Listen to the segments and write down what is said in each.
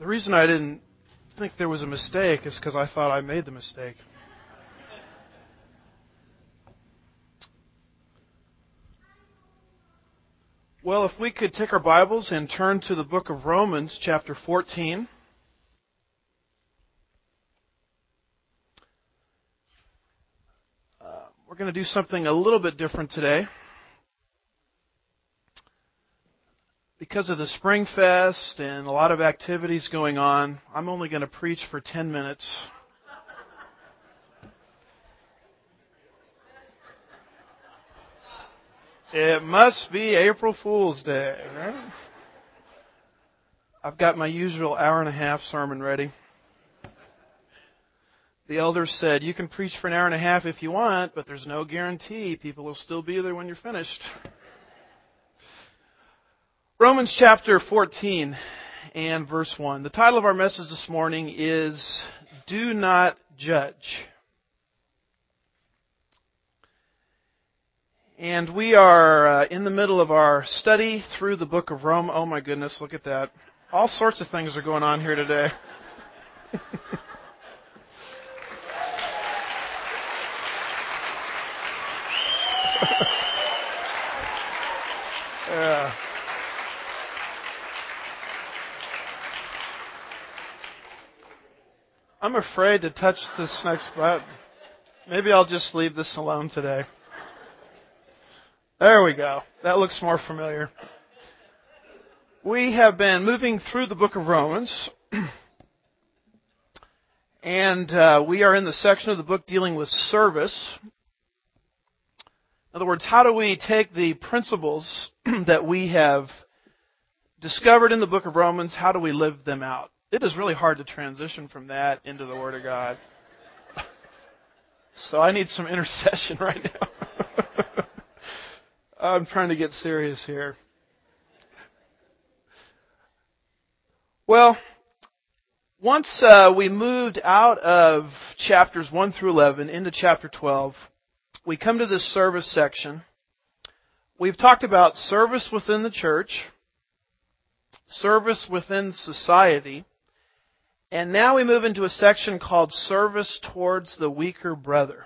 The reason I didn't think there was a mistake is because I thought I made the mistake. Well, if we could take our Bibles and turn to the book of Romans, chapter 14. We're going to do something a little bit different today. Because of the Spring Fest and a lot of activities going on, I'm only going to preach for 10 minutes. It must be April Fool's Day, right? I've got my usual hour-and-a-half sermon ready. The elders said, you can preach for an hour and a half if you want, but there's no guarantee people will still be there when you're finished. Romans chapter 14 and verse 1. The title of our message this morning is, Do Not Judge. And we are in the middle of our study through the book of Rome. Oh my goodness, look at that. All sorts of things are going on here today. Yeah. I'm afraid to touch this next button. Maybe I'll just leave this alone today. There we go. That looks more familiar. We have been moving through the book of Romans, and we are in the section of the book dealing with service. In other words, how do we take the principles that we have discovered in the book of Romans, how do we live them out? It is really hard to transition from that into the Word of God. So I need some intercession right now. I'm trying to get serious here. Well, once we moved out of chapters 1 through 11 into chapter 12, we come to this service section. We've talked about service within the church, service within society, and now we move into a section called service towards the weaker brother.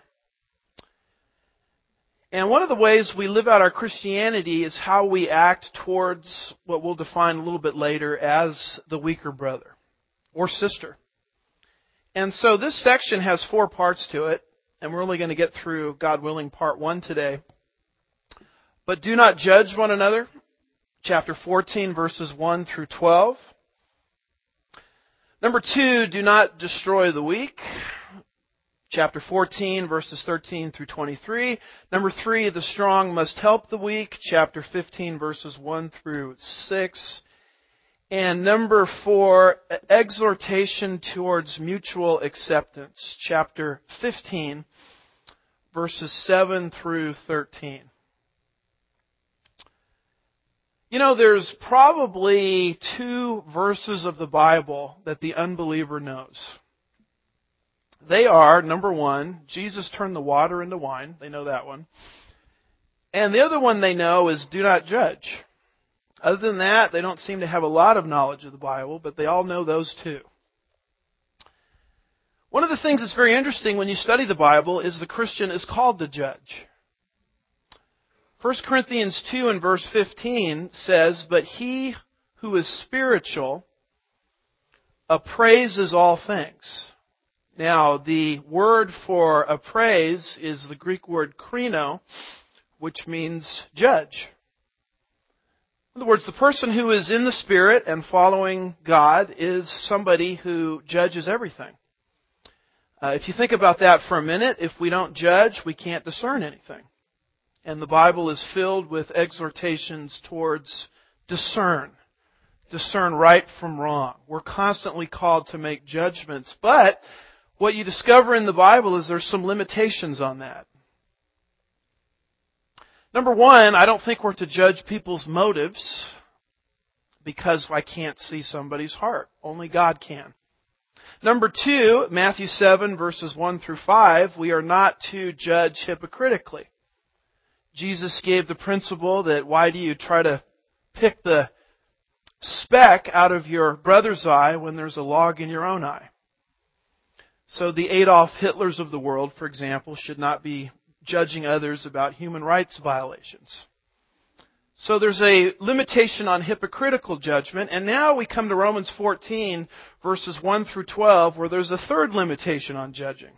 And one of the ways we live out our Christianity is how we act towards what we'll define a little bit later as the weaker brother or sister. And so this section has 4 parts to it, and we're only going to get through, God willing, part 1 today. But do not judge one another, chapter 14, verses 1 through 12. Number 2, do not destroy the weak, chapter 14, verses 13 through 23. Number 3, the strong must help the weak, chapter 15, verses 1 through 6. And number 4, exhortation towards mutual acceptance, chapter 15, verses 7 through 13. You know, there's probably 2 verses of the Bible that the unbeliever knows. They are, number 1, Jesus turned the water into wine. They know that one. And the other one they know is do not judge. Other than that, they don't seem to have a lot of knowledge of the Bible, but they all know those 2. One of the things that's very interesting when you study the Bible is the Christian is called to judge. 1 Corinthians 2 and verse 15 says, But he who is spiritual appraises all things. Now, the word for appraise is the Greek word krino, which means judge. In other words, the person who is in the Spirit and following God is somebody who judges everything. If you think about that for a minute, if we don't judge, we can't discern anything. And the Bible is filled with exhortations towards discern right from wrong. We're constantly called to make judgments, but what you discover in the Bible is there's some limitations on that. Number 1, I don't think we're to judge people's motives because I can't see somebody's heart. Only God can. Number 2, Matthew 7, verses 1 through 5, we are not to judge hypocritically. Jesus gave the principle that why do you try to pick the speck out of your brother's eye when there's a log in your own eye. So the Adolf Hitlers of the world, for example, should not be judging others about human rights violations. So there's a limitation on hypocritical judgment. And now we come to Romans 14, verses 1 through 12, where there's a third limitation on judging.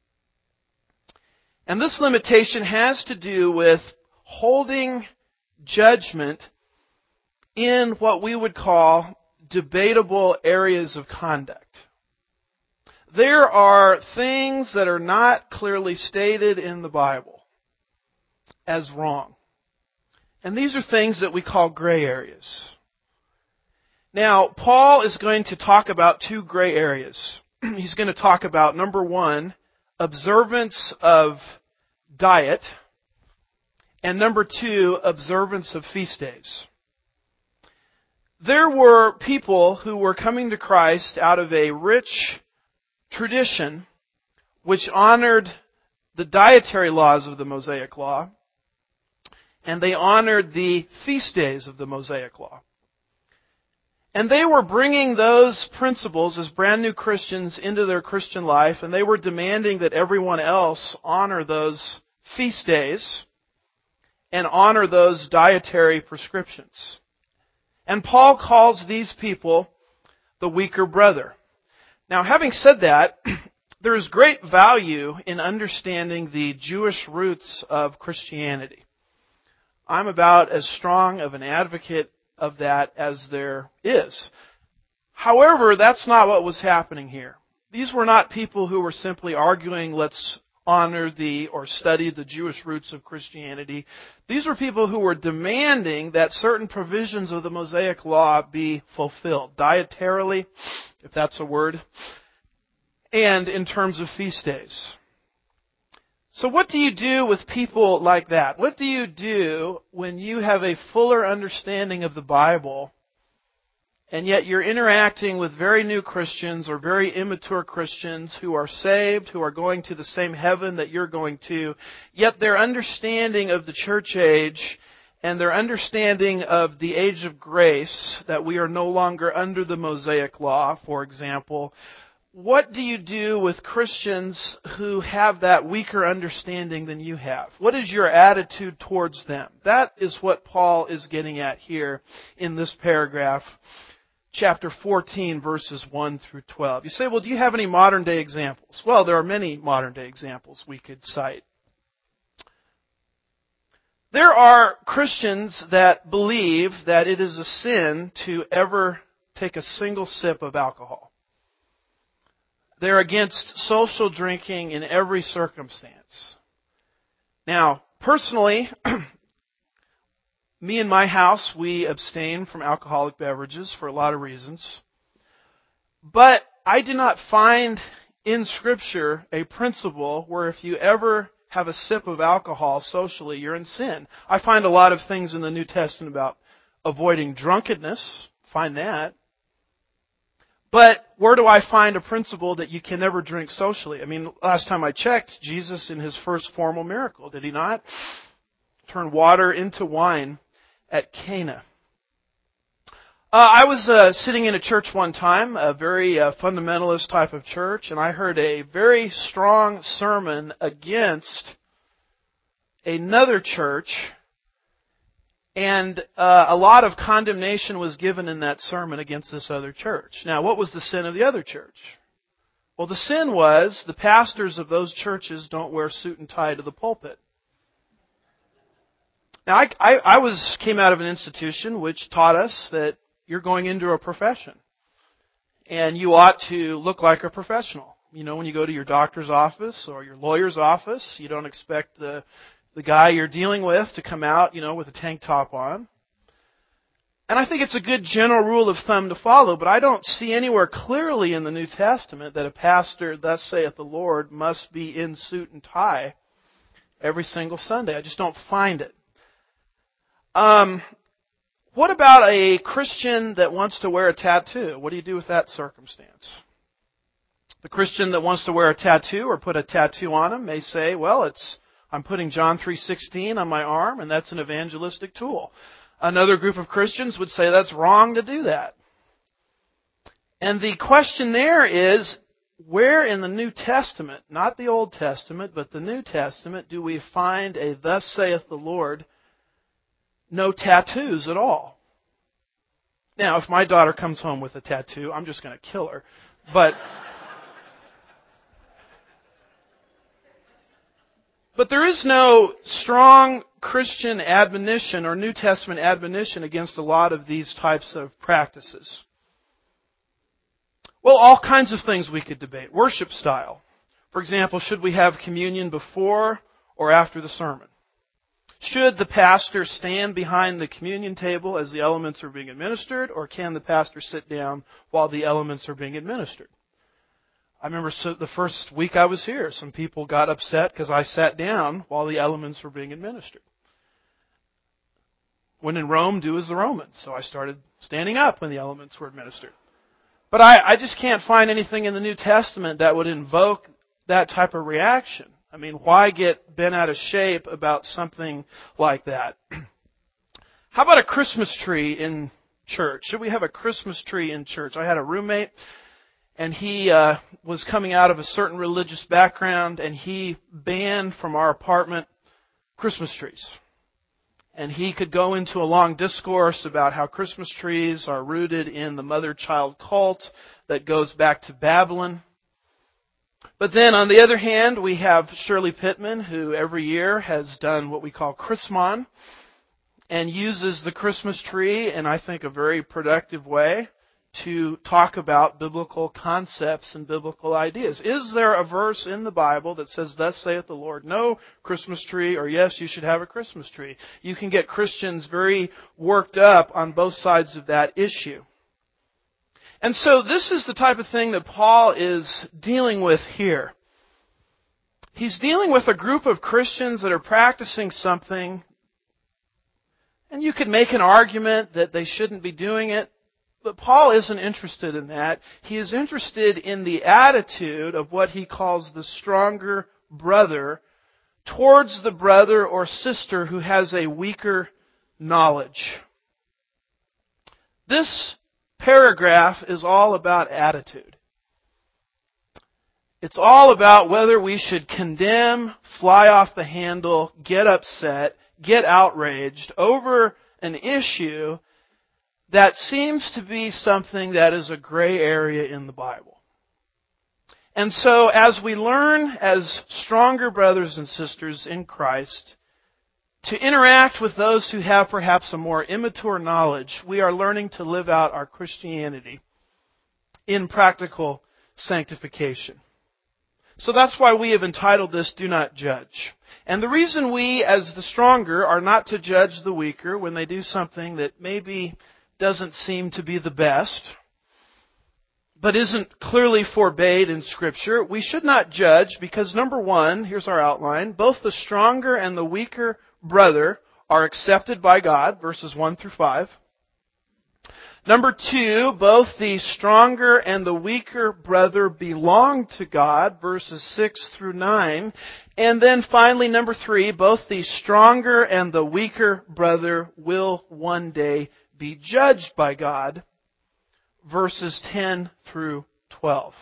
And this limitation has to do with holding judgment in what we would call debatable areas of conduct. There are things that are not clearly stated in the Bible as wrong. And these are things that we call gray areas. Now, Paul is going to talk about two gray areas. He's going to talk about, number one, observance of diet, and number two, observance of feast days. There were people who were coming to Christ out of a rich tradition which honored the dietary laws of the Mosaic Law, and they honored the feast days of the Mosaic Law. And they were bringing those principles as brand new Christians into their Christian life, and they were demanding that everyone else honor those feast days and honor those dietary prescriptions. And Paul calls these people the weaker brother. Now, having said that, there is great value in understanding the Jewish roots of Christianity. I'm about as strong of an advocate of that as there is. However, that's not what was happening here. These were not people who were simply arguing, let's honor or study the Jewish roots of Christianity. These were people who were demanding that certain provisions of the Mosaic Law be fulfilled, dietarily, if that's a word, and in terms of feast days. So what do you do with people like that? What do you do when you have a fuller understanding of the Bible, and yet you're interacting with very new Christians or very immature Christians who are saved, who are going to the same heaven that you're going to, yet their understanding of the church age and their understanding of the age of grace, that we are no longer under the Mosaic Law, for example, what do you do with Christians who have that weaker understanding than you have? What is your attitude towards them? That is what Paul is getting at here in this paragraph, chapter 14, verses 1 through 12. You say, well, do you have any modern day examples? Well, there are many modern day examples we could cite. There are Christians that believe that it is a sin to ever take a single sip of alcohol. They're against social drinking in every circumstance. Now, personally, me and my house, we abstain from alcoholic beverages for a lot of reasons. But I do not find in Scripture a principle where if you ever have a sip of alcohol socially, you're in sin. I find a lot of things in the New Testament about avoiding drunkenness. Find that. But where do I find a principle that you can never drink socially? I mean, last time I checked, Jesus in His first formal miracle, did He not? Turn water into wine at Cana. I was sitting in a church one time, a very fundamentalist type of church, and I heard a very strong sermon against another church, and a lot of condemnation was given in that sermon against this other church. Now, what was the sin of the other church? Well, the sin was the pastors of those churches don't wear suit and tie to the pulpit. Now, I came out of an institution which taught us that you're going into a profession, and you ought to look like a professional. You know, when you go to your doctor's office or your lawyer's office, you don't expect the guy you're dealing with to come out, with a tank top on. And I think it's a good general rule of thumb to follow, but I don't see anywhere clearly in the New Testament that a pastor, thus saith the Lord, must be in suit and tie every single Sunday. I just don't find it. What about a Christian that wants to wear a tattoo? What do you do with that circumstance? The Christian that wants to wear a tattoo or put a tattoo on him may say, well, I'm putting John 3:16 on my arm, and that's an evangelistic tool. Another group of Christians would say that's wrong to do that. And the question there is, where in the New Testament, not the Old Testament, but the New Testament, do we find a "thus saith the Lord," no tattoos at all? Now, if my daughter comes home with a tattoo, I'm just going to kill her. But there is no strong Christian admonition or New Testament admonition against a lot of these types of practices. Well, all kinds of things we could debate. Worship style. For example, should we have communion before or after the sermon? Should the pastor stand behind the communion table as the elements are being administered, or can the pastor sit down while the elements are being administered? I remember the first week I was here, some people got upset because I sat down while the elements were being administered. When in Rome, do as the Romans. So I started standing up when the elements were administered. But I just can't find anything in the New Testament that would invoke that type of reaction. I mean, why get bent out of shape about something like that? How about a Christmas tree in church? Should we have a Christmas tree in church? I had a roommate, and he was coming out of a certain religious background, and he banned from our apartment Christmas trees. And he could go into a long discourse about how Christmas trees are rooted in the mother-child cult that goes back to Babylon. But then, on the other hand, we have Shirley Pittman, who every year has done what we call Chrismon, and uses the Christmas tree in, I think, a very productive way to talk about biblical concepts and biblical ideas. Is there a verse in the Bible that says, "Thus saith the Lord, no Christmas tree," or "Yes, you should have a Christmas tree"? You can get Christians very worked up on both sides of that issue. And so this is the type of thing that Paul is dealing with here. He's dealing with a group of Christians that are practicing something, and you could make an argument that they shouldn't be doing it. But Paul isn't interested in that. He is interested in the attitude of what he calls the stronger brother towards the brother or sister who has a weaker knowledge. This paragraph is all about attitude. It's all about whether we should condemn, fly off the handle, get upset, get outraged over an issue that seems to be something that is a gray area in the Bible. And so as we learn as stronger brothers and sisters in Christ to interact with those who have perhaps a more immature knowledge, we are learning to live out our Christianity in practical sanctification. So that's why we have entitled this, "Do Not Judge." And the reason we, as the stronger, are not to judge the weaker when they do something that maybe doesn't seem to be the best, but isn't clearly forbade in Scripture, we should not judge because, number one, here's our outline, both the stronger and the weaker brother are accepted by God, verses 1 through 5. Number two, both the stronger and the weaker brother belong to God, verses 6 through 9. And then finally, number three, both the stronger and the weaker brother will one day be judged by God, verses 10 through 12.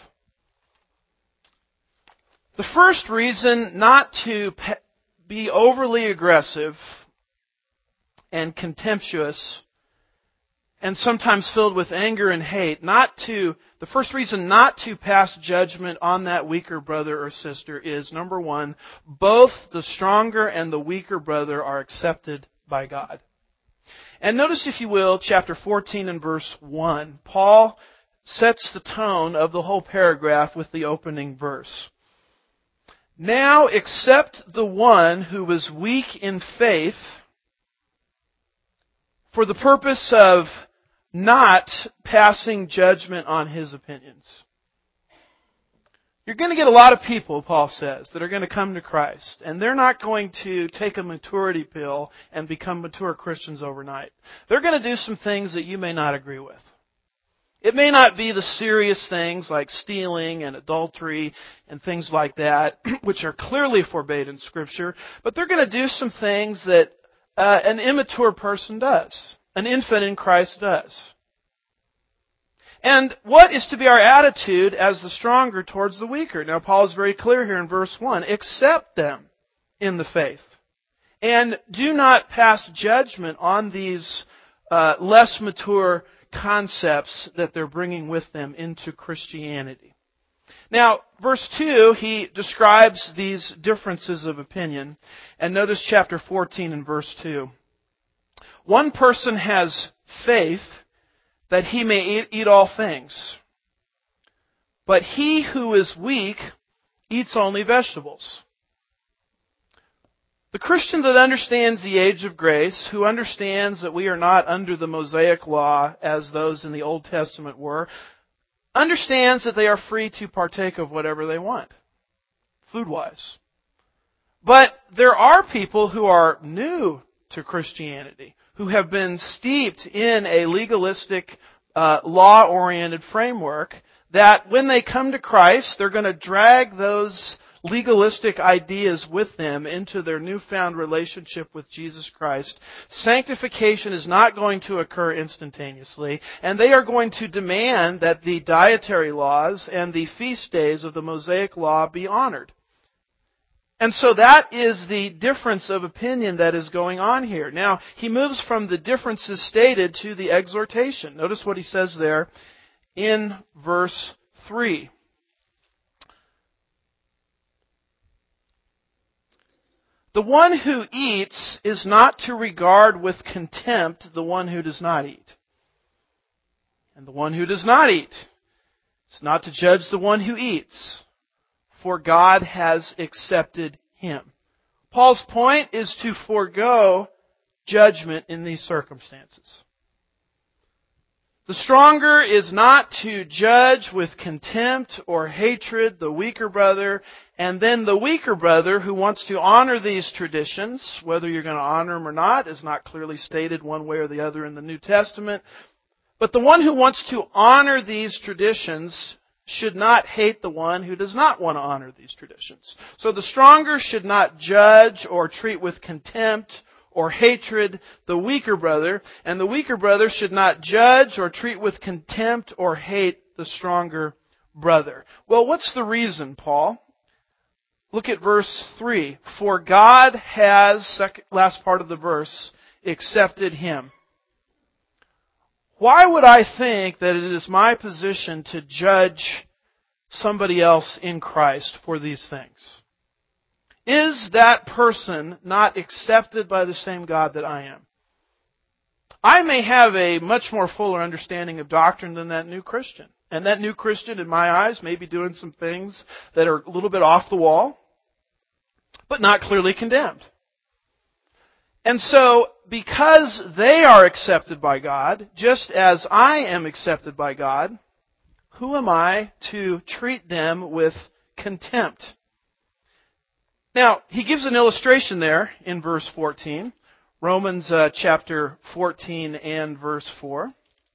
The first reason not to be overly aggressive and contemptuous and sometimes filled with anger and hate, the first reason not to pass judgment on that weaker brother or sister is, number one, both the stronger and the weaker brother are accepted by God. And notice, if you will, chapter 14 and verse 1. Paul sets the tone of the whole paragraph with the opening verse. "Now accept the one who was weak in faith for the purpose of not passing judgment on his opinions." You're going to get a lot of people, Paul says, that are going to come to Christ, and they're not going to take a maturity pill and become mature Christians overnight. They're going to do some things that you may not agree with. It may not be the serious things like stealing and adultery and things like that, which are clearly forbade in Scripture, but they're going to do some things that an immature person does. An infant in Christ does. And what is to be our attitude as the stronger towards the weaker? Now, Paul is very clear here in verse 1. Accept them in the faith. And do not pass judgment on these less mature concepts that they're bringing with them into Christianity. Now, verse 2, he describes these differences of opinion. And notice chapter 14 and verse 2. One person has faith that he may eat all things. But he who is weak eats only vegetables. The Christian that understands the age of grace, who understands that we are not under the Mosaic law as those in the Old Testament were, understands that they are free to partake of whatever they want, food-wise. But there are people who are new to Christianity, who have been steeped in a legalistic, law-oriented framework, that when they come to Christ, they're going to drag those legalistic ideas with them into their newfound relationship with Jesus Christ. Sanctification is not going to occur instantaneously, and they are going to demand that the dietary laws and the feast days of the Mosaic law be honored. And so that is the difference of opinion that is going on here. Now, he moves from the differences stated to the exhortation. Notice what he says there in verse 3. The one who eats is not to regard with contempt the one who does not eat. And the one who does not eat is not to judge the one who eats, for God has accepted him. Paul's point is to forego judgment in these circumstances. The stronger is not to judge with contempt or hatred the weaker brother, and then the weaker brother who wants to honor these traditions, whether you're going to honor them or not, is not clearly stated one way or the other in the New Testament. But the one who wants to honor these traditions should not hate the one who does not want to honor these traditions. So the stronger should not judge or treat with contempt or hatred the weaker brother, and the weaker brother should not judge or treat with contempt or hate the stronger brother. Well, what's the reason, Paul? Look at verse 3. For God has, last part of the verse, accepted him. Why would I think that it is my position to judge somebody else in Christ for these things? Is that person not accepted by the same God that I am? I may have a much more fuller understanding of doctrine than that new Christian. And that new Christian, in my eyes, may be doing some things that are a little bit off the wall, but not clearly condemned. And so, because they are accepted by God, just as I am accepted by God, who am I to treat them with contempt? Now, he gives an illustration there in verse 14, Romans chapter 14 and verse 4,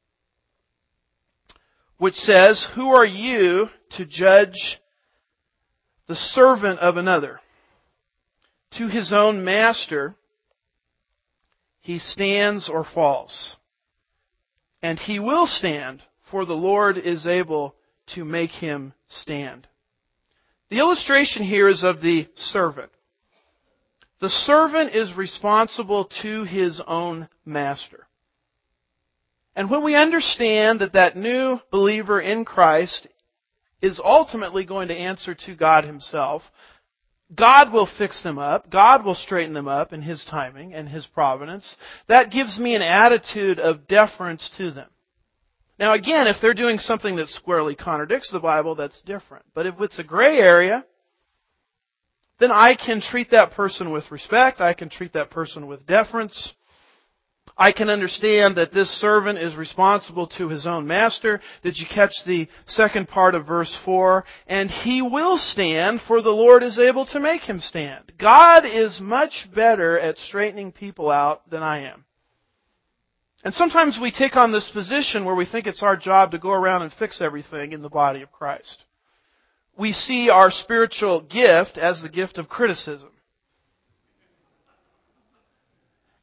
which says, "Who are you to judge the servant of another? To his own master he stands or falls. And he will stand, for the Lord is able to make him stand." The illustration here is of the servant. The servant is responsible to his own master. And when we understand that that new believer in Christ is ultimately going to answer to God himself, God will fix them up. God will straighten them up in his timing and his providence. That gives me an attitude of deference to them. Now again, if they're doing something that squarely contradicts the Bible, that's different. But if it's a gray area, then I can treat that person with respect. I can treat that person with deference. I can understand that this servant is responsible to his own master. Did you catch the second part of verse 4? And he will stand, for the Lord is able to make him stand. God is much better at straightening people out than I am. And sometimes we take on this position where we think it's our job to go around and fix everything in the body of Christ. We see our spiritual gift as the gift of criticism.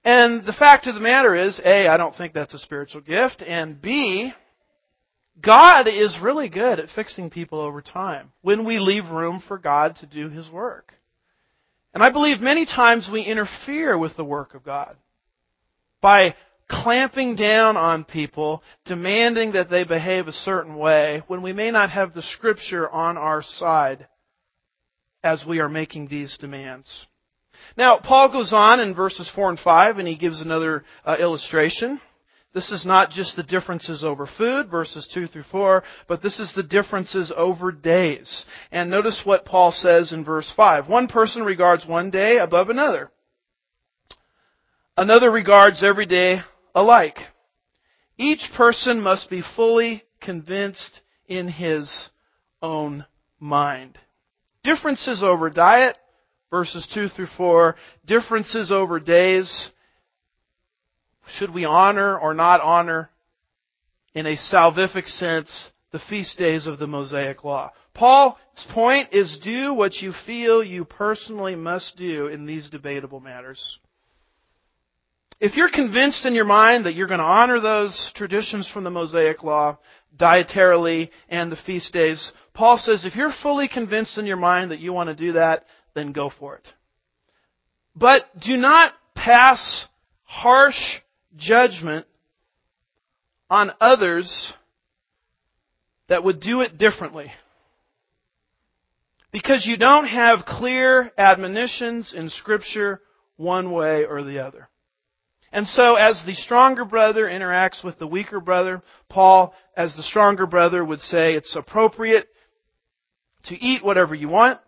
And the fact of the matter is, A, I don't think that's a spiritual gift, and B, God is really good at fixing people over time when we leave room for God to do His work. And I believe many times we interfere with the work of God by clamping down on people, demanding that they behave a certain way, when we may not have the Scripture on our side as we are making these demands. Now, Paul goes on in verses 4 and 5, and he gives another illustration. This is not just the differences over food, verses 2 through 4, but this is the differences over days. And notice what Paul says in verse 5. One person regards one day above another. Another regards every day alike. Each person must be fully convinced in his own mind. Differences over diet, verses 2 through 4. Differences over days. Should we honor or not honor, in a salvific sense, the feast days of the Mosaic Law? Paul's point is, do what you feel you personally must do in these debatable matters. If you're convinced in your mind that you're going to honor those traditions from the Mosaic Law, dietarily and the feast days, Paul says if you're fully convinced in your mind that you want to do that, then go for it. But do not pass harsh judgment on others that would do it differently, because you don't have clear admonitions in Scripture one way or the other. And so as the stronger brother interacts with the weaker brother, Paul, as the stronger brother, would say it's appropriate to eat whatever you want.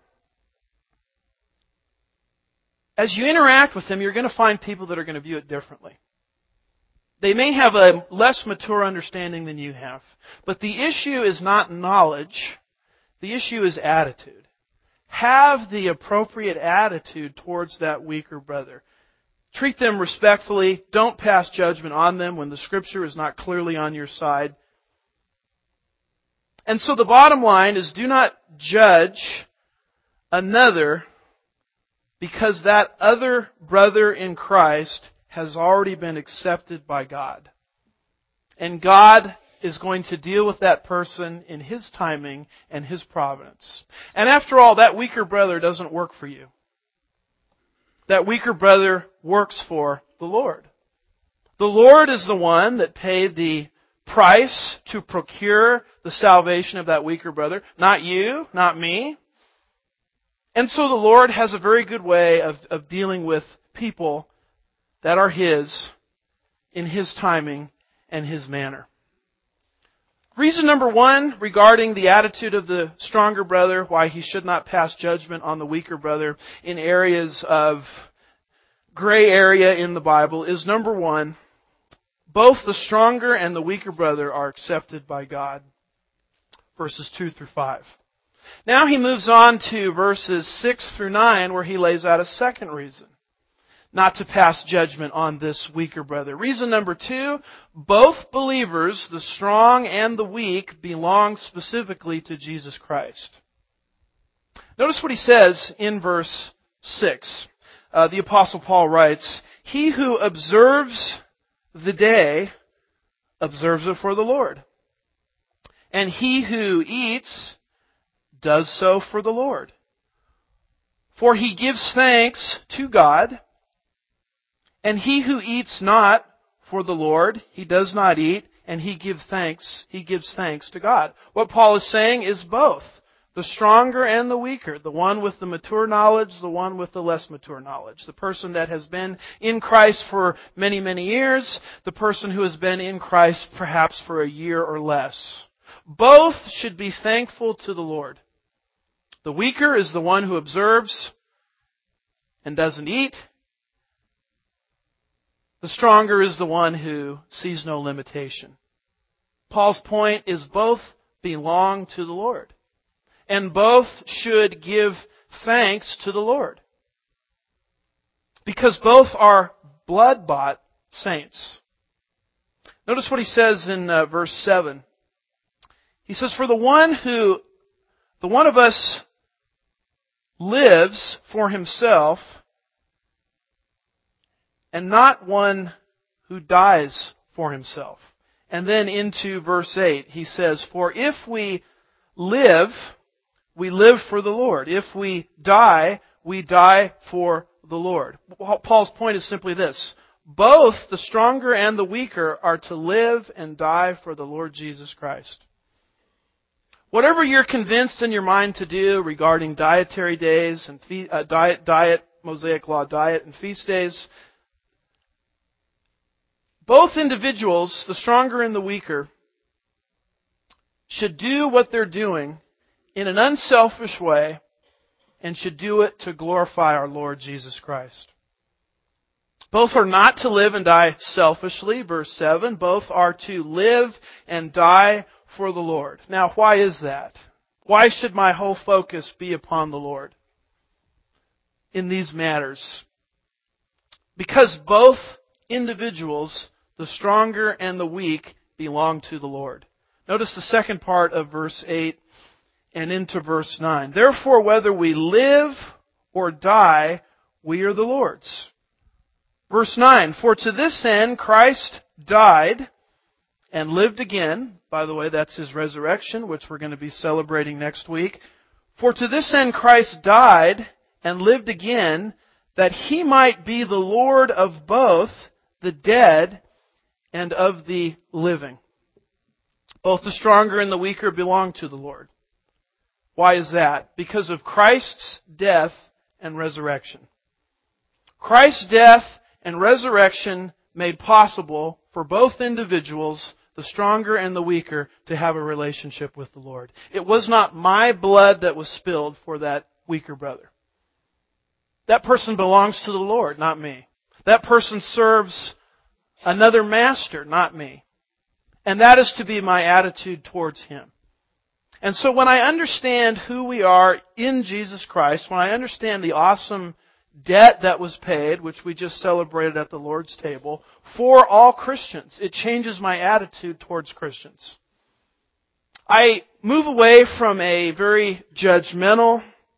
As you interact with them, you're going to find people that are going to view it differently. They may have a less mature understanding than you have. But the issue is not knowledge. The issue is attitude. Have the appropriate attitude towards that weaker brother. Treat them respectfully. Don't pass judgment on them when the Scripture is not clearly on your side. And so the bottom line is, do not judge another because that other brother in Christ has already been accepted by God. And God is going to deal with that person in His timing and His providence. And after all, that weaker brother doesn't work for you. That weaker brother works for the Lord. The Lord is the one that paid the price to procure the salvation of that weaker brother. Not you, not me. And so the Lord has a very good way of dealing with people that are His in His timing and His manner. Reason number one regarding the attitude of the stronger brother, why he should not pass judgment on the weaker brother in areas of gray area in the Bible, is number one, both the stronger and the weaker brother are accepted by God. Verses 2 through 5. Now he moves on to verses 6 through 9, where he lays out a second reason not to pass judgment on this weaker brother. Reason number two, both believers, the strong and the weak, belong specifically to Jesus Christ. Notice what he says in verse 6. The Apostle Paul writes, "He who observes the day observes it for the Lord. And he who eats does so for the Lord. For he gives thanks to God. And he who eats not for the Lord, he does not eat, and he gives thanks to God." What Paul is saying is both. The stronger and the weaker. The one with the mature knowledge, the one with the less mature knowledge. The person that has been in Christ for many, many years. The person who has been in Christ perhaps for a year or less. Both should be thankful to the Lord. The weaker is the one who observes and doesn't eat. The stronger is the one who sees no limitation. Paul's point is both belong to the Lord. And both should give thanks to the Lord. Because both are blood-bought saints. Notice what he says in verse 7. He says, "For the one of us lives for himself, and not one who dies for himself. And then into verse 8, he says, for if we live for the Lord. If we die for the Lord. Paul's point is simply this. Both the stronger and the weaker are to live and die for the Lord Jesus Christ. Whatever you're convinced in your mind to do regarding dietary days and Mosaic law diet and feast days, both individuals, the stronger and the weaker, should do what they're doing in an unselfish way and should do it to glorify our Lord Jesus Christ. Both are not to live and die selfishly, verse 7. Both are to live and die for the Lord. Now, why is that? Why should my whole focus be upon the Lord in these matters? Because both individuals, the stronger and the weak, belong to the Lord. Notice the second part of verse 8 and into verse 9. Therefore, whether we live or die, we are the Lord's. Verse 9, for to this end Christ died and lived again. By the way, that's His resurrection, which we're going to be celebrating next week. For to this end Christ died and lived again, that He might be the Lord of both the dead and of the living. Both the stronger and the weaker belong to the Lord. Why is that? Because of Christ's death and resurrection. Christ's death and resurrection made possible for both individuals, the stronger and the weaker, to have a relationship with the Lord. It was not my blood that was spilled for that weaker brother. That person belongs to the Lord, not me. That person serves another master, not me. And that is to be my attitude towards him. And so when I understand who we are in Jesus Christ, when I understand the awesome debt that was paid, which we just celebrated at the Lord's table, for all Christians, it changes my attitude towards Christians. I move away from a very judgmental,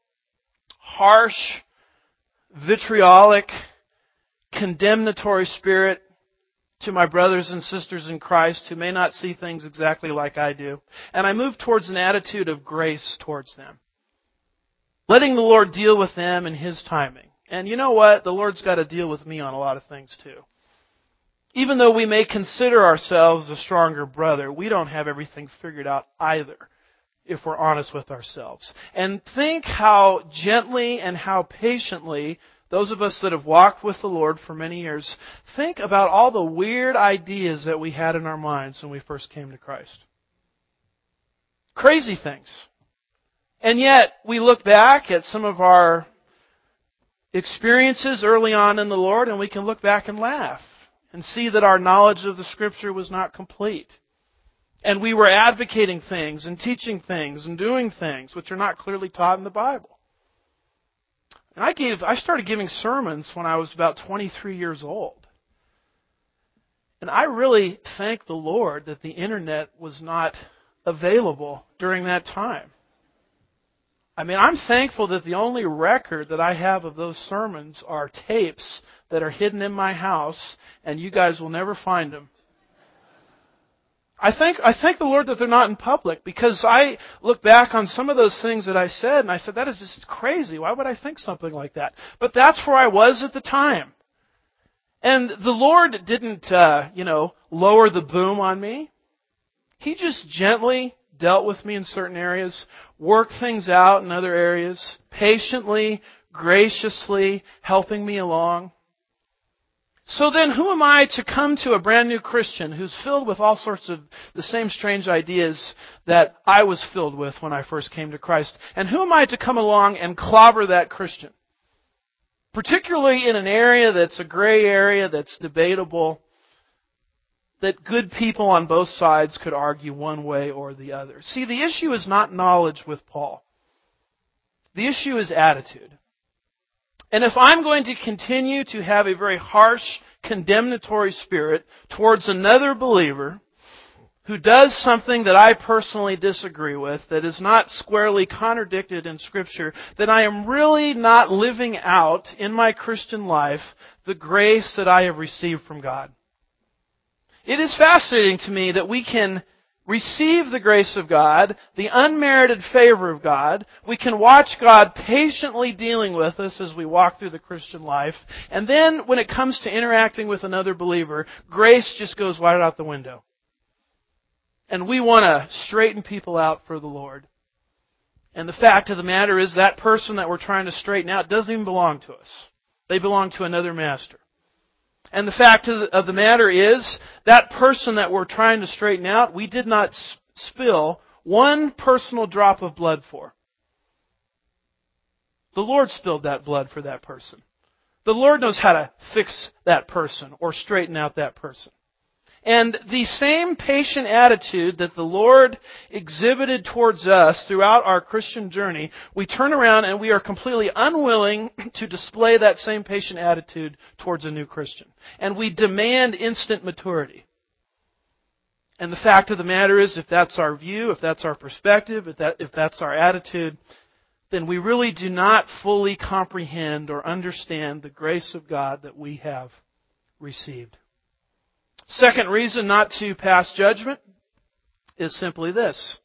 harsh, vitriolic, condemnatory spirit to my brothers and sisters in Christ who may not see things exactly like I do. And I move towards an attitude of grace towards them. Letting the Lord deal with them in His timing. And you know what? The Lord's got to deal with me on a lot of things too. Even though we may consider ourselves a stronger brother, we don't have everything figured out either, if we're honest with ourselves. And think how gently and how patiently those of us that have walked with the Lord for many years, think about all the weird ideas that we had in our minds when we first came to Christ. Crazy things. And yet, we look back at some of our experiences early on in the Lord, and we can look back and laugh and see that our knowledge of the Scripture was not complete. And we were advocating things and teaching things and doing things which are not clearly taught in the Bible. And I started giving sermons when I was about 23 years old. And I really thank the Lord that the internet was not available during that time. I mean, I'm thankful that the only record that I have of those sermons are tapes that are hidden in my house, and you guys will never find them. I thank the Lord that they're not in public, because I look back on some of those things that I said, and I said, that is just crazy. Why would I think something like that? But that's where I was at the time. And the Lord didn't, lower the boom on me. He just gently dealt with me in certain areas, worked things out in other areas, patiently, graciously helping me along. So then who am I to come to a brand new Christian who's filled with all sorts of the same strange ideas that I was filled with when I first came to Christ? And who am I to come along and clobber that Christian? Particularly in an area that's a gray area, that's debatable, that good people on both sides could argue one way or the other. See, the issue is not knowledge with Paul. The issue is attitude. And if I'm going to continue to have a very harsh, condemnatory spirit towards another believer who does something that I personally disagree with, that is not squarely contradicted in Scripture, then I am really not living out in my Christian life the grace that I have received from God. It is fascinating to me that we can receive the grace of God, the unmerited favor of God. We can watch God patiently dealing with us as we walk through the Christian life. And then when it comes to interacting with another believer, grace just goes right out the window. And we want to straighten people out for the Lord. And the fact of the matter is that person that we're trying to straighten out doesn't even belong to us. They belong to another master. And the fact of the matter is, that person that we're trying to straighten out, we did not spill one personal drop of blood for. The Lord spilled that blood for that person. The Lord knows how to fix that person or straighten out that person. And the same patient attitude that the Lord exhibited towards us throughout our Christian journey, we turn around and we are completely unwilling to display that same patient attitude towards a new Christian. And we demand instant maturity. And the fact of the matter is, if that's our view, if that's our perspective, if that's our attitude, then we really do not fully comprehend or understand the grace of God that we have received. Second reason not to pass judgment is simply this.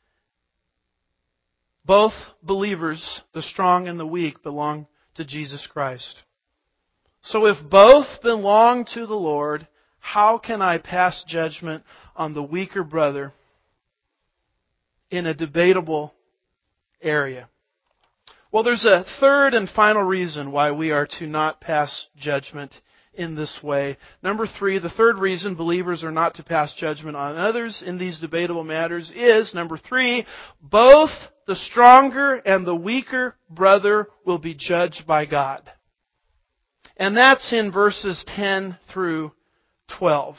Both believers, the strong and the weak, belong to Jesus Christ. So if both belong to the Lord, how can I pass judgment on the weaker brother in a debatable area? Well, there's a third and final reason why we are to not pass judgment in this way. Number 3, the third reason believers are not to pass judgment on others in these debatable matters is, number 3, both the stronger and the weaker brother will be judged by God. And that's in verses 10 through 12.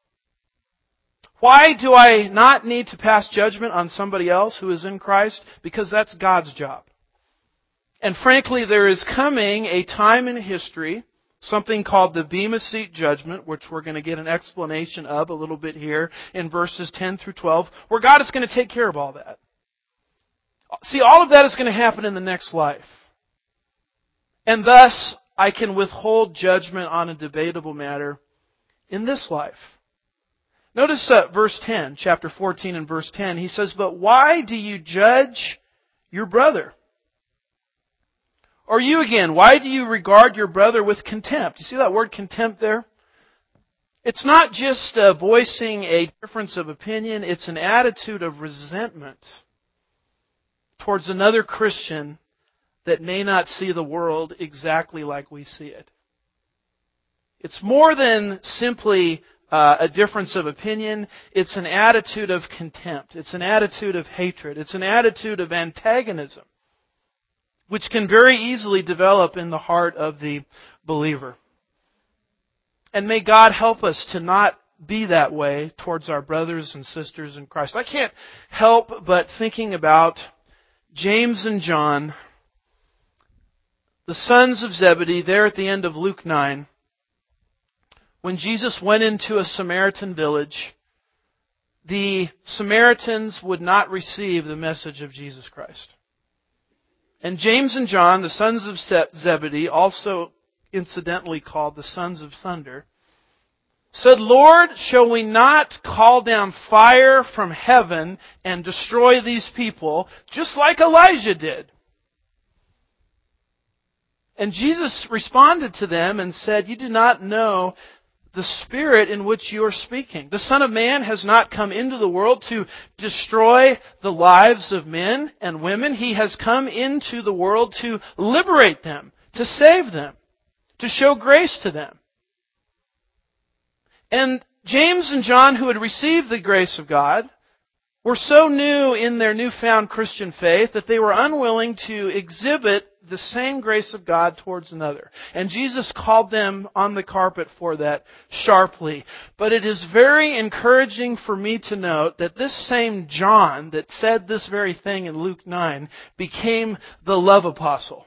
Why do I not need to pass judgment on somebody else who is in Christ? Because that's God's job. And frankly, there is coming a time in history, something called the Bema Seat Judgment, which we're going to get an explanation of a little bit here in verses 10 through 12, where God is going to take care of all that. See, all of that is going to happen in the next life. And thus, I can withhold judgment on a debatable matter in this life. Notice verse 10, chapter 14 and verse 10. He says, "But why do you judge your brother? Or you again, why do you regard your brother with contempt?" You see that word contempt there? It's not just voicing a difference of opinion. It's an attitude of resentment towards another Christian that may not see the world exactly like we see it. It's more than simply a difference of opinion. It's an attitude of contempt. It's an attitude of hatred. It's an attitude of antagonism, which can very easily develop in the heart of the believer. And may God help us to not be that way towards our brothers and sisters in Christ. I can't help but thinking about James and John, the sons of Zebedee, there at the end of Luke 9, when Jesus went into a Samaritan village. The Samaritans would not receive the message of Jesus Christ. And James and John, the sons of Zebedee, also incidentally called the sons of thunder, said, "Lord, shall we not call down fire from heaven and destroy these people, just like Elijah did?" And Jesus responded to them and said, "You do not know the spirit in which you are speaking. The Son of Man has not come into the world to destroy the lives of men and women. He has come into the world to liberate them, to save them, to show grace to them." And James and John, who had received the grace of God, were so new in their newfound Christian faith that they were unwilling to exhibit the same grace of God towards another. And Jesus called them on the carpet for that sharply. But it is very encouraging for me to note that this same John that said this very thing in Luke 9 became the love apostle.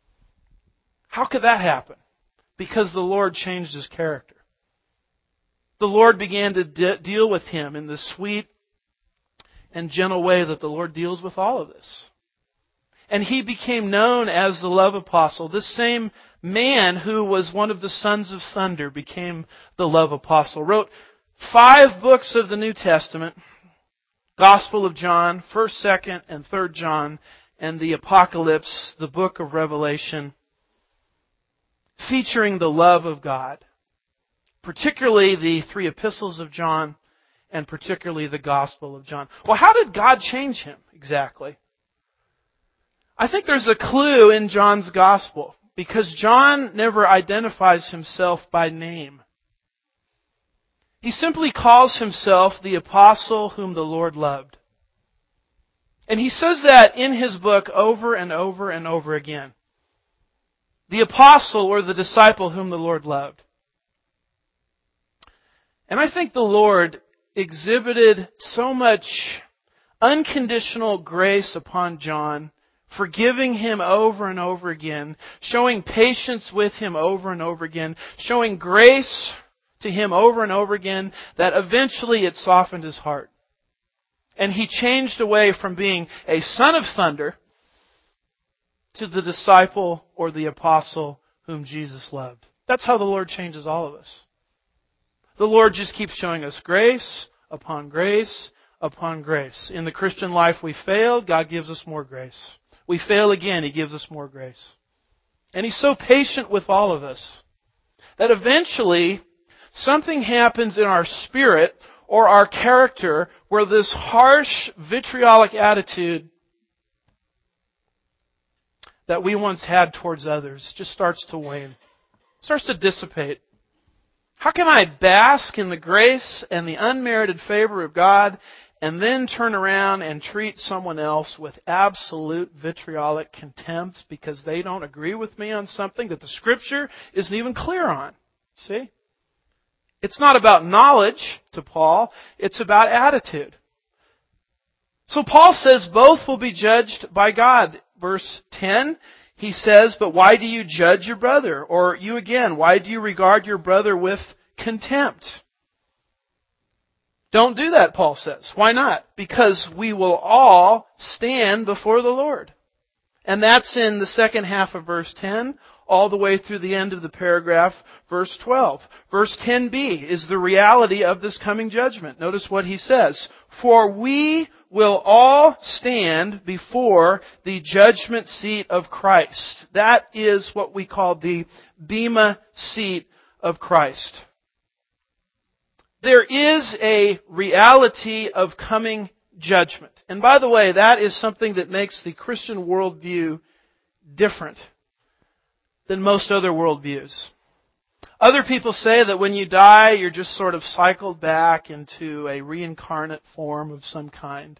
How could that happen? Because the Lord changed his character. the Lord began to deal with him in the sweet and gentle way that the Lord deals with all of this. And he became known as the love apostle. This same man who was one of the sons of thunder became the love apostle. Wrote 5 books of the New Testament: Gospel of John, 1st, 2nd, and 3rd John, and the Apocalypse, the book of Revelation, featuring the love of God. Particularly the 3 epistles of John, and particularly the Gospel of John. Well, how did God change him exactly? I think there's a clue in John's Gospel, because John never identifies himself by name. He simply calls himself the apostle whom the Lord loved. And he says that in his book over and over and over again. The apostle or the disciple whom the Lord loved. And I think the Lord exhibited so much unconditional grace upon John, forgiving him over and over again, showing patience with him over and over again, showing grace to him over and over again, that eventually it softened his heart. And he changed away from being a son of thunder to the disciple or the apostle whom Jesus loved. That's how the Lord changes all of us. The Lord just keeps showing us grace upon grace upon grace. In the Christian life we failed, God gives us more grace. We fail again, He gives us more grace. And He's so patient with all of us that eventually something happens in our spirit or our character where this harsh, vitriolic attitude that we once had towards others just starts to wane, starts to dissipate. How can I bask in the grace and the unmerited favor of God and then turn around and treat someone else with absolute vitriolic contempt because they don't agree with me on something that the Scripture isn't even clear on? See? It's not about knowledge to Paul, it's about attitude. So Paul says both will be judged by God. Verse 10, he says, "But why do you judge your brother?" Or you again, "Why do you regard your brother with contempt?" Don't do that, Paul says. Why not? Because we will all stand before the Lord. And that's in the second half of verse 10, all the way through the end of the paragraph, verse 12. Verse 10b is the reality of this coming judgment. Notice what he says. "For we will all stand before the judgment seat of Christ." That is what we call the Bema seat of Christ. There is a reality of coming judgment. And by the way, that is something that makes the Christian worldview different than most other worldviews. Other people say that when you die, you're just sort of cycled back into a reincarnate form of some kind.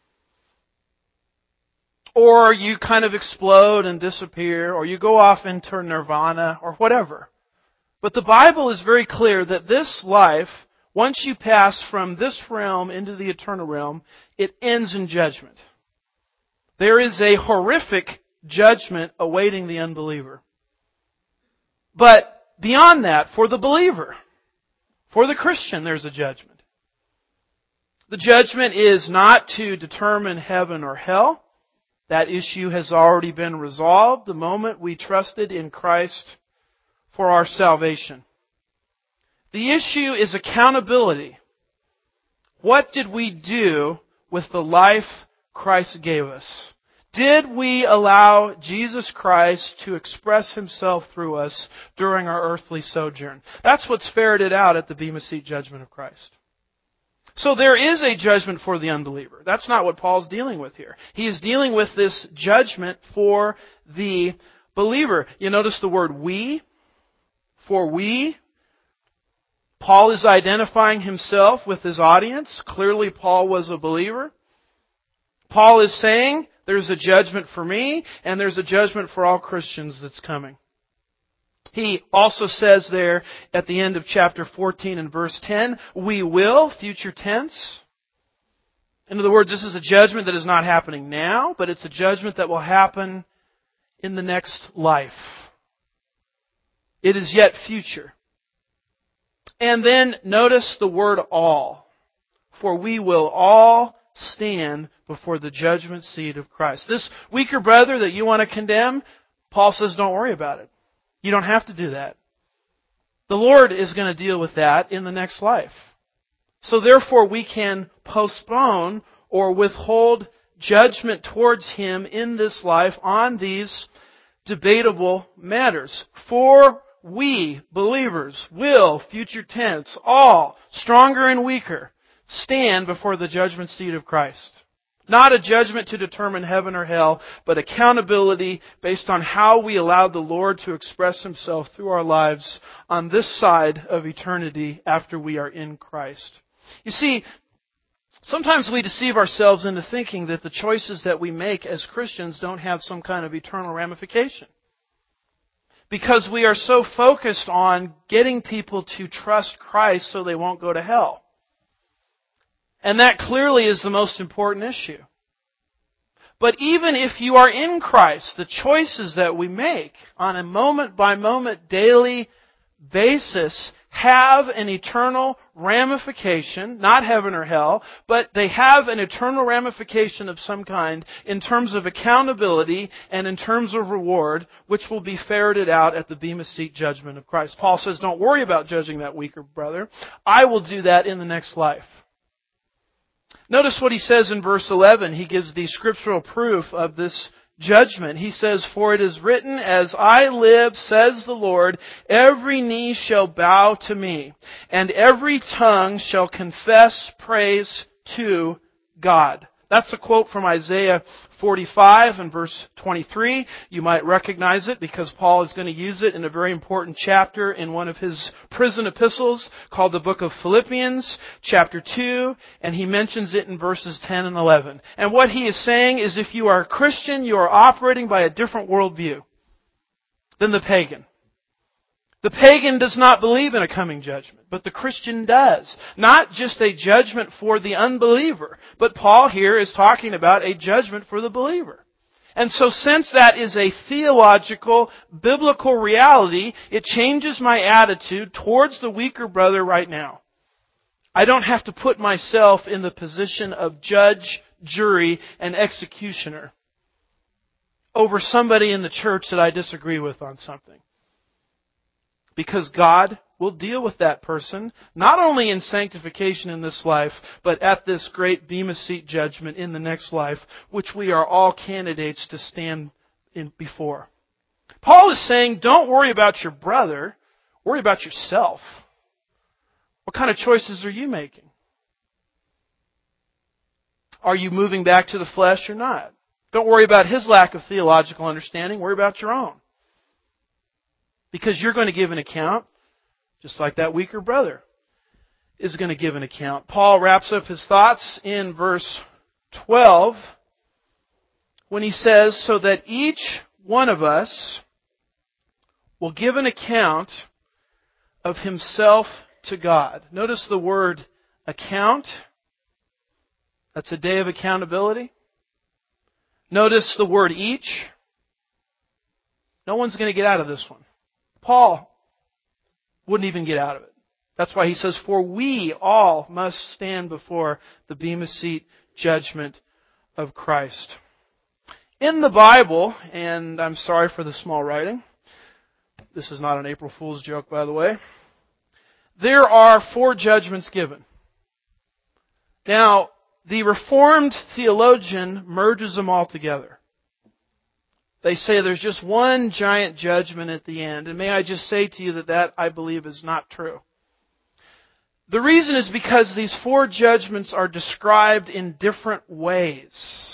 Or you kind of explode and disappear, or you go off into nirvana, or whatever. But the Bible is very clear that this life, once you pass from this realm into the eternal realm, it ends in judgment. There is a horrific judgment awaiting the unbeliever. But beyond that, for the believer, for the Christian, there's a judgment. The judgment is not to determine heaven or hell. That issue has already been resolved the moment we trusted in Christ for our salvation. The issue is accountability. What did we do with the life Christ gave us? Did we allow Jesus Christ to express Himself through us during our earthly sojourn? That's what's ferreted out at the Bema Seat judgment of Christ. So there is a judgment for the unbeliever. That's not what Paul's dealing with here. He is dealing with this judgment for the believer. You notice the word "we"? For we. Paul is identifying himself with his audience. Clearly, Paul was a believer. Paul is saying, there's a judgment for me, and there's a judgment for all Christians that's coming. He also says there at the end of chapter 14 and verse 10, we will, future tense. In other words, this is a judgment that is not happening now, but it's a judgment that will happen in the next life. It is yet future. And then notice the word all. For we will all stand before the judgment seat of Christ. This weaker brother that you want to condemn, Paul says don't worry about it. You don't have to do that. The Lord is going to deal with that in the next life. So therefore we can postpone or withhold judgment towards him in this life on these debatable matters. For we, believers, will, future tense, all, stronger and weaker, stand before the judgment seat of Christ. Not a judgment to determine heaven or hell, but accountability based on how we allowed the Lord to express Himself through our lives on this side of eternity after we are in Christ. You see, sometimes we deceive ourselves into thinking that the choices that we make as Christians don't have some kind of eternal ramification. Because we are so focused on getting people to trust Christ so they won't go to hell. And that clearly is the most important issue. But even if you are in Christ, the choices that we make on a moment-by-moment daily basis have an eternal ramification, not heaven or hell, but they have an eternal ramification of some kind in terms of accountability and in terms of reward, which will be ferreted out at the Bema Seat judgment of Christ. Paul says, don't worry about judging that weaker brother. I will do that in the next life. Notice what he says in verse 11. He gives the scriptural proof of this judgment. He says, for it is written, as I live, says the Lord, every knee shall bow to me, and every tongue shall confess praise to God. That's a quote from Isaiah 45 and verse 23. You might recognize it because Paul is going to use it in a very important chapter in one of his prison epistles called the book of Philippians, chapter 2, and he mentions it in verses 10 and 11. And what he is saying is if you are a Christian, you are operating by a different worldview than the pagan. The pagan does not believe in a coming judgment, but the Christian does. Not just a judgment for the unbeliever, but Paul here is talking about a judgment for the believer. And so since that is a theological, biblical reality, it changes my attitude towards the weaker brother right now. I don't have to put myself in the position of judge, jury, and executioner over somebody in the church that I disagree with on something. Because God will deal with that person, not only in sanctification in this life, but at this great Bema Seat judgment in the next life, which we are all candidates to stand in before. Paul is saying, don't worry about your brother, worry about yourself. What kind of choices are you making? Are you moving back to the flesh or not? Don't worry about his lack of theological understanding, worry about your own. Because you're going to give an account, just like that weaker brother is going to give an account. Paul wraps up his thoughts in verse 12 when he says, so that each one of us will give an account of himself to God. Notice the word account. That's a day of accountability. Notice the word each. No one's going to get out of this one. Paul wouldn't even get out of it. That's why he says, for we all must stand before the Bema Seat judgment of Christ. In the Bible, and I'm sorry for the small writing, this is not an April Fool's joke, by the way, there are 4 judgments given. Now, the Reformed theologian merges them all together. They say there's just one giant judgment at the end. And may I just say to you that I believe is not true. The reason is because these 4 judgments are described in different ways.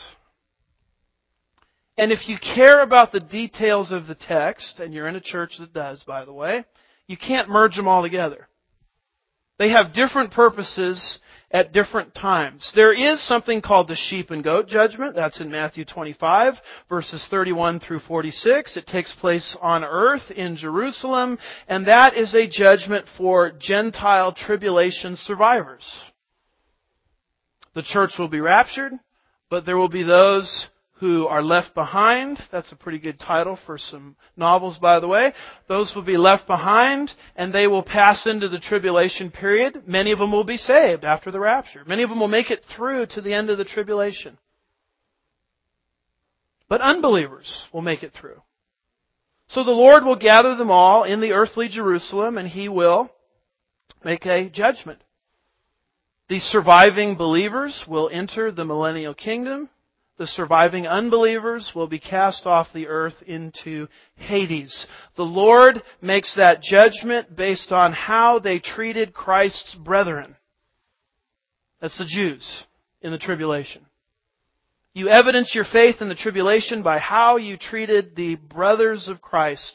And if you care about the details of the text, and you're in a church that does, by the way, you can't merge them all together. They have different purposes at different times. There is something called the sheep and goat judgment. That's in Matthew 25, verses 31 through 46. It takes place on earth in Jerusalem, and that is a judgment for Gentile tribulation survivors. The church will be raptured, but there will be those who are left behind. That's a pretty good title for some novels, by the way. Those will be left behind, and they will pass into the tribulation period. Many of them will be saved after the rapture. Many of them will make it through to the end of the tribulation. But unbelievers will make it through. So the Lord will gather them all in the earthly Jerusalem, and He will make a judgment. The surviving believers will enter the millennial kingdom. The surviving unbelievers will be cast off the earth into Hades. The Lord makes that judgment based on how they treated Christ's brethren. That's the Jews in the tribulation. You evidence your faith in the tribulation by how you treated the brothers of Christ.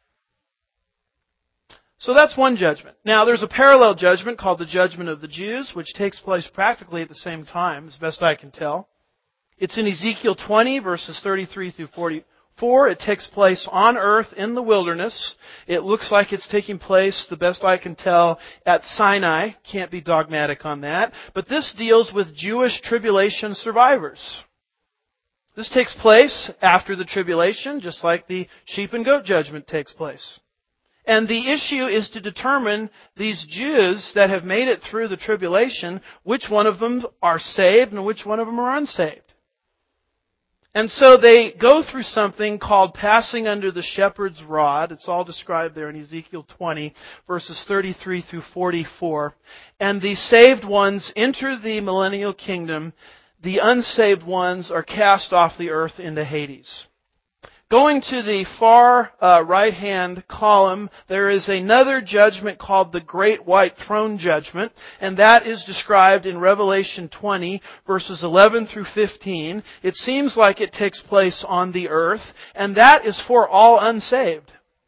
So that's one judgment. Now there's a parallel judgment called the judgment of the Jews, which takes place practically at the same time, as best I can tell. It's in Ezekiel 20, verses 33 through 44. It takes place on earth in the wilderness. It looks like it's taking place, the best I can tell, at Sinai. Can't be dogmatic on that. But this deals with Jewish tribulation survivors. This takes place after the tribulation, just like the sheep and goat judgment takes place. And the issue is to determine these Jews that have made it through the tribulation, which one of them are saved and which one of them are unsaved. And so they go through something called passing under the shepherd's rod. It's all described there in Ezekiel 20, verses 33 through 44. And the saved ones enter the millennial kingdom. The unsaved ones are cast off the earth into Hades. Going to the far right-hand column, there is another judgment called the Great White Throne Judgment, and that is described in Revelation 20, verses 11 through 15. It seems like it takes place on the earth, and that is for all unsaved.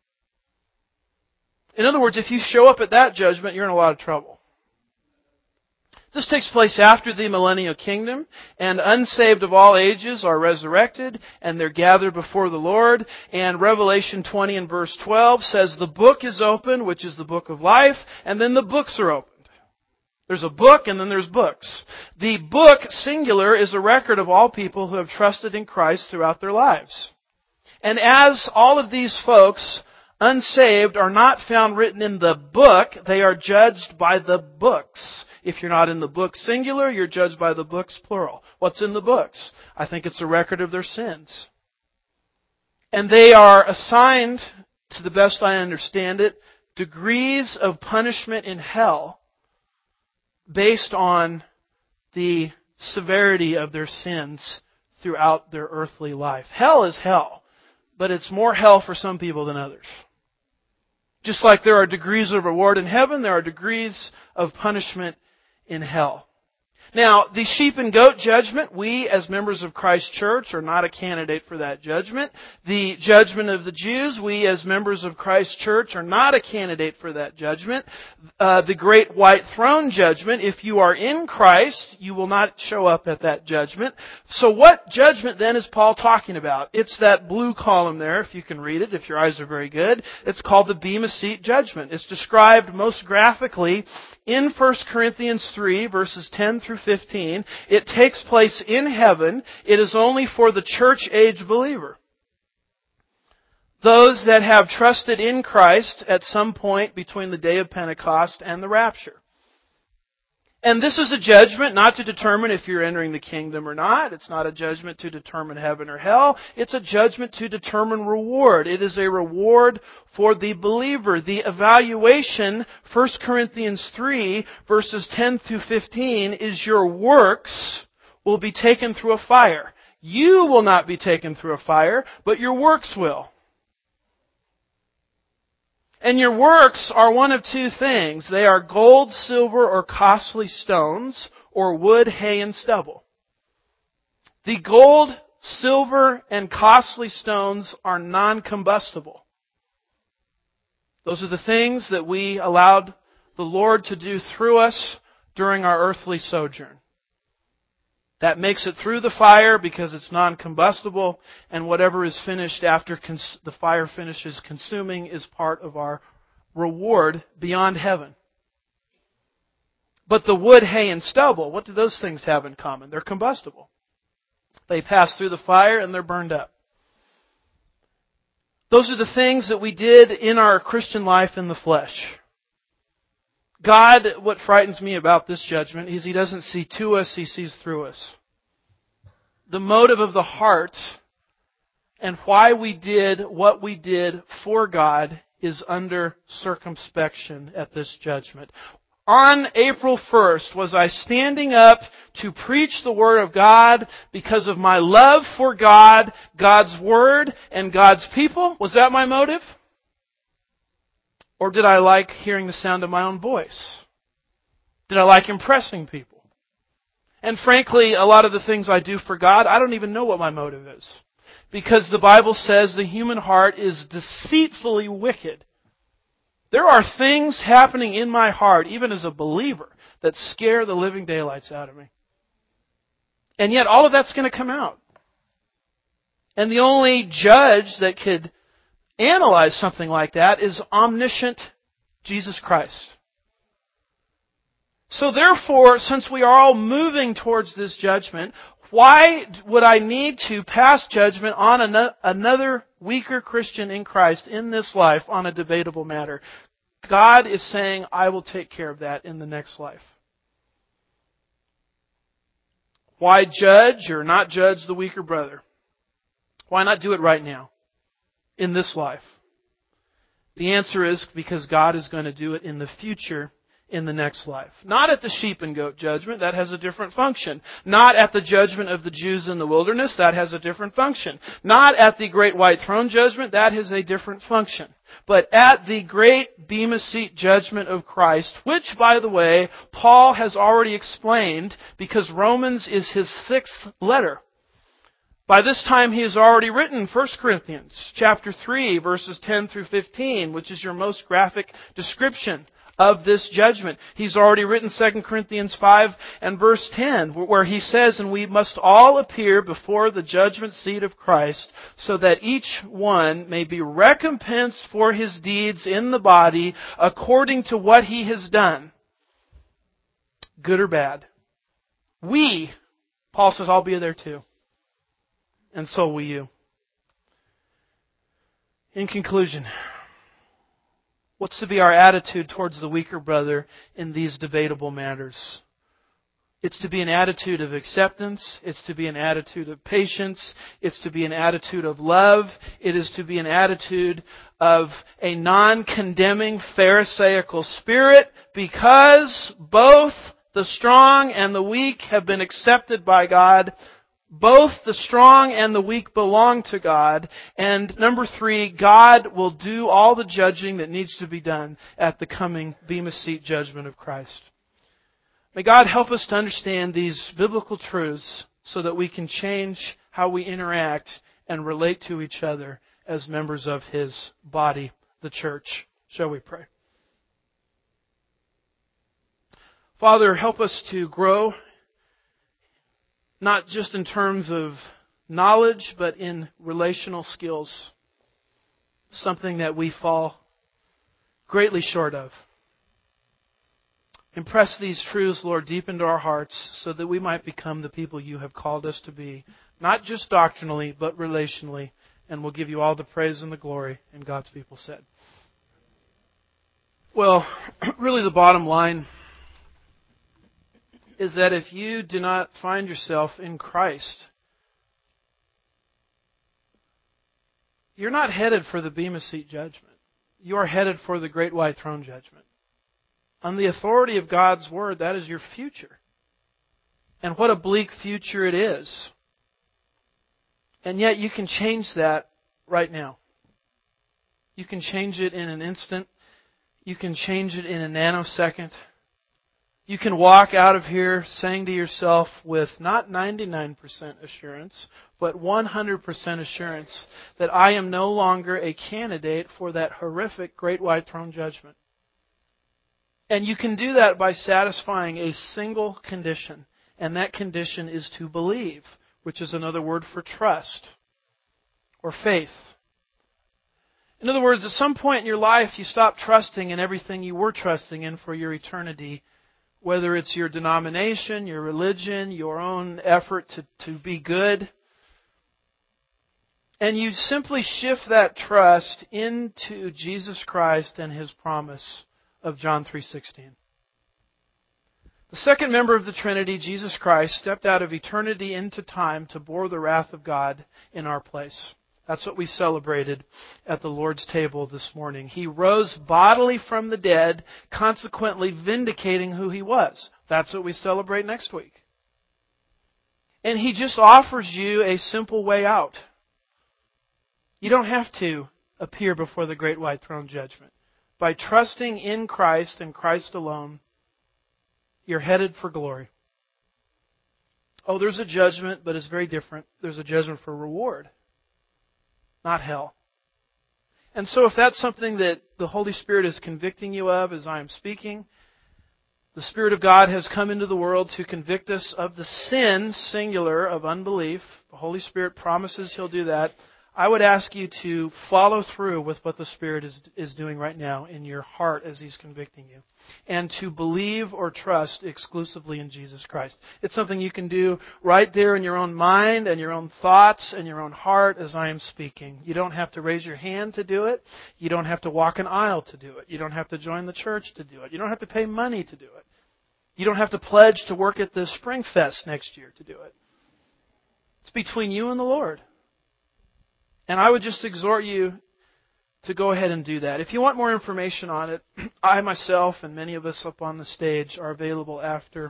In other words, if you show up at that judgment, you're in a lot of trouble. This takes place after the millennial kingdom, and unsaved of all ages are resurrected, and they're gathered before the Lord. And Revelation 20 and verse 12 says the book is open, which is the book of life, and then the books are opened. There's a book, and then there's books. The book, singular, is a record of all people who have trusted in Christ throughout their lives. And as all of these folks, unsaved, are not found written in the book, they are judged by the books. If you're not in the book singular, you're judged by the books plural. What's in the books? I think it's a record of their sins. And they are assigned, to the best I understand it, degrees of punishment in hell based on the severity of their sins throughout their earthly life. Hell is hell, but it's more hell for some people than others. Just like there are degrees of reward in heaven, there are degrees of punishment in hell. Now, the sheep and goat judgment, we as members of Christ Church are not a candidate for that judgment. The judgment of the Jews, we as members of Christ Church are not a candidate for that judgment. The great white throne judgment, if you are in Christ, you will not show up at that judgment. So what judgment then is Paul talking about? It's that blue column there, if you can read it, if your eyes are very good. It's called the Bema Seat judgment. It's described most graphically in 1 Corinthians 3, verses 10 through 15. It takes place in heaven. It is only for the church-age believer. Those that have trusted in Christ at some point between the day of Pentecost and the rapture. And this is a judgment not to determine if you're entering the kingdom or not. It's not a judgment to determine heaven or hell. It's a judgment to determine reward. It is a reward for the believer. The evaluation, 1 Corinthians 3, verses 10 through 15, is your works will be taken through a fire. You will not be taken through a fire, but your works will. And your works are one of two things. They are gold, silver, or costly stones, or wood, hay, and stubble. The gold, silver, and costly stones are non-combustible. Those are the things that we allowed the Lord to do through us during our earthly sojourn. That makes it through the fire because it's non-combustible, and whatever is finished after the fire finishes consuming is part of our reward beyond heaven. But the wood, hay, and stubble, what do those things have in common? They're combustible. They pass through the fire and they're burned up. Those are the things that we did in our Christian life in the flesh. God, what frightens me about this judgment is He doesn't see to us, He sees through us. The motive of the heart and why we did what we did for God is under circumspection at this judgment. On April 1st, was I standing up to preach the Word of God because of my love for God, God's Word, and God's people? Was that my motive? Or did I like hearing the sound of my own voice? Did I like impressing people? And frankly, a lot of the things I do for God, I don't even know what my motive is. Because the Bible says the human heart is deceitfully wicked. There are things happening in my heart, even as a believer, that scare the living daylights out of me. And yet all of that's going to come out. And the only judge that could analyze something like that is omniscient Jesus Christ. So therefore, since we are all moving towards this judgment, why would I need to pass judgment on another weaker Christian in Christ in this life on a debatable matter? God is saying, I will take care of that in the next life. Why judge or not judge the weaker brother? Why not do it right now, in this life? The answer is because God is going to do it in the future, in the next life. Not at the sheep and goat judgment, that has a different function. Not at the judgment of the Jews in the wilderness, that has a different function. Not at the great white throne judgment, that has a different function. But at the great Bema Seat judgment of Christ, which, by the way, Paul has already explained because Romans is his 6th letter. By this time he has already written 1 Corinthians chapter 3, verses 10 through 15, which is your most graphic description of this judgment. He's already written 2 Corinthians 5 and verse 10, where he says, and we must all appear before the judgment seat of Christ, so that each one may be recompensed for his deeds in the body according to what he has done, good or bad. Paul says, I'll be there too. And so will you. In conclusion, what's to be our attitude towards the weaker brother in these debatable matters? It's to be an attitude of acceptance. It's to be an attitude of patience. It's to be an attitude of love. It is to be an attitude of a non-condemning Pharisaical spirit, because both the strong and the weak have been accepted by God. Both the strong and the weak belong to God. And number 3, God will do all the judging that needs to be done at the coming Bema Seat judgment of Christ. May God help us to understand these biblical truths so that we can change how we interact and relate to each other as members of His body, the church. Shall we pray? Father, help us to grow, not just in terms of knowledge, but in relational skills. Something that we fall greatly short of. Impress these truths, Lord, deep into our hearts so that we might become the people You have called us to be. Not just doctrinally, but relationally. And we'll give You all the praise and the glory. And God's people said. Well, really the bottom line is that if you do not find yourself in Christ, you're not headed for the Bema Seat judgment. You are headed for the great white throne judgment. On the authority of God's Word, that is your future. And what a bleak future it is. And yet you can change that right now. You can change it in an instant. You can change it in a nanosecond. You can walk out of here saying to yourself with not 99% assurance, but 100% assurance that I am no longer a candidate for that horrific great white throne judgment. And you can do that by satisfying a single condition, and that condition is to believe, which is another word for trust or faith. In other words, at some point in your life, you stop trusting in everything you were trusting in for your eternity. Whether it's your denomination, your religion, your own effort to be good, And you simply shift that trust into Jesus Christ and His promise of John 3:16. The second member of the Trinity, Jesus Christ, stepped out of eternity into time to bore the wrath of God in our place. That's what we celebrated at the Lord's table this morning. He rose bodily from the dead, consequently vindicating who He was. That's what we celebrate next week. And He just offers you a simple way out. You don't have to appear before the great white throne judgment. By trusting in Christ and Christ alone, you're headed for glory. Oh, there's a judgment, but it's very different. There's a judgment for reward, not hell. And so if that's something that the Holy Spirit is convicting you of as I am speaking, the Spirit of God has come into the world to convict us of the sin, singular, of unbelief. The Holy Spirit promises He'll do that. I would ask you to follow through with what the Spirit is doing right now in your heart as He's convicting you. And to believe or trust exclusively in Jesus Christ. It's something you can do right there in your own mind and your own thoughts and your own heart as I am speaking. You don't have to raise your hand to do it. You don't have to walk an aisle to do it. You don't have to join the church to do it. You don't have to pay money to do it. You don't have to pledge to work at the Spring Fest next year to do it. It's between you and the Lord. And I would just exhort you to go ahead and do that. If you want more information on it, I myself and many of us up on the stage are available after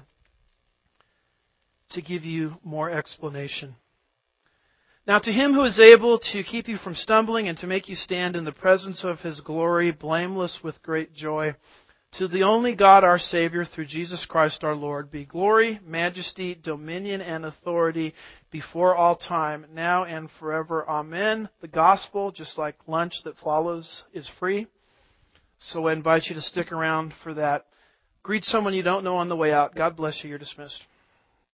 to give you more explanation. Now, to Him who is able to keep you from stumbling and to make you stand in the presence of His glory, blameless with great joy, to the only God our Savior, through Jesus Christ our Lord, be glory, majesty, dominion, and authority before all time, now and forever. Amen. The gospel, just like lunch that follows, is free. So I invite you to stick around for that. Greet someone you don't know on the way out. God bless you. You're dismissed.